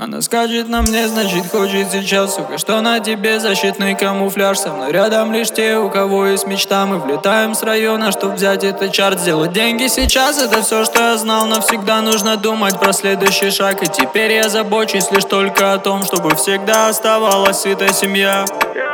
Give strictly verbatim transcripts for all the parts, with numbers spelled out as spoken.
Она скажет на мне, значит хочет сейчас, сука. Что на тебе защитный камуфляж? Со мной рядом лишь те, у кого есть мечта. Мы влетаем с района, чтоб взять этот чарт. Сделать деньги сейчас, это все, что я знал. Навсегда нужно думать про следующий шаг. И теперь я забочусь лишь только о том, чтобы всегда оставалась сытая семья.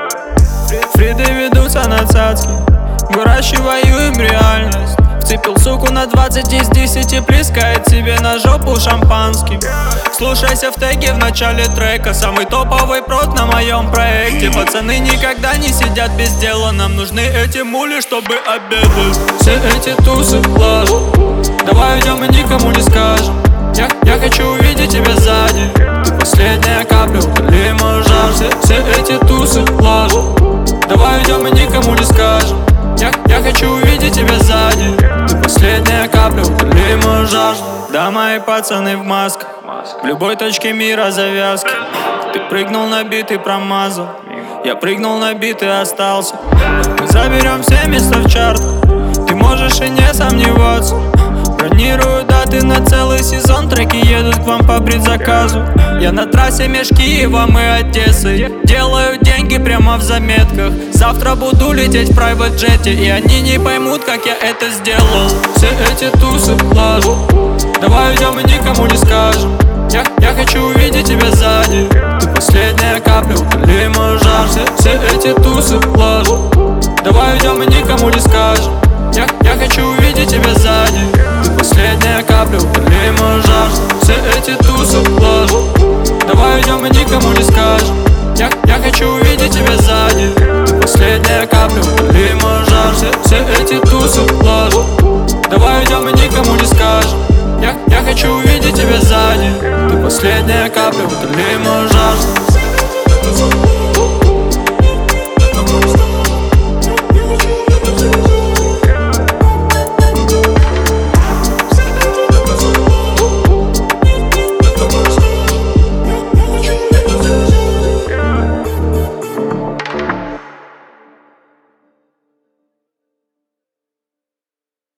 Фриды ведутся на цацки, выращиваем реальность. Вцепил суку на двадцать из десяти, плескает себе на жопу шампанским. Слушайся в теге в начале трека, самый топовый прод на моем проекте. Пацаны никогда не сидят без дела, нам нужны эти мули, чтобы обедать. Все эти тусы ложь, давай уйдем и никому не скажем. Я, я хочу увидеть тебя сзади, ты последняя капля, утоли мой жар. Все, все эти тусы ложь, давай уйдем и никому не скажем. Я, я хочу увидеть тебя сзади, ты последняя капля, утоли мой жажду. Да, мои пацаны в масках, в любой точке мира завязки. Ты прыгнул на бит и промазал, я прыгнул на бит и остался. Мы заберем все места в чарт, ты можешь и не сомневаться. Бронирую даты на целый сезон, треки едут к вам по предзаказу. Я на трассе меж Киевом и Одессой, делаю деньги прямо в заметках. Завтра буду лететь в прайвет-джете, и они не поймут, как я это сделал. Все эти тусы ложь, давай уйдем и никому не скажем. Я, я хочу увидеть тебя сзади, ты последняя капля, утоли мой жар. Все, все эти тусы ложь, давай уйдем и никому не скажем. Я, я хочу увидеть тебя сзади, ты последняя капля, утоли мой жар. Все эти тусы ложь, давай уйдем и никому не скажем. Я, я хочу увидеть тебя сзади, ты последняя капля, утоли мой жар. Все, все эти тусы ложь, давай уйдем и никому не скажем. Я, я хочу увидеть тебя сзади, ты последняя капля, утоли мой жар.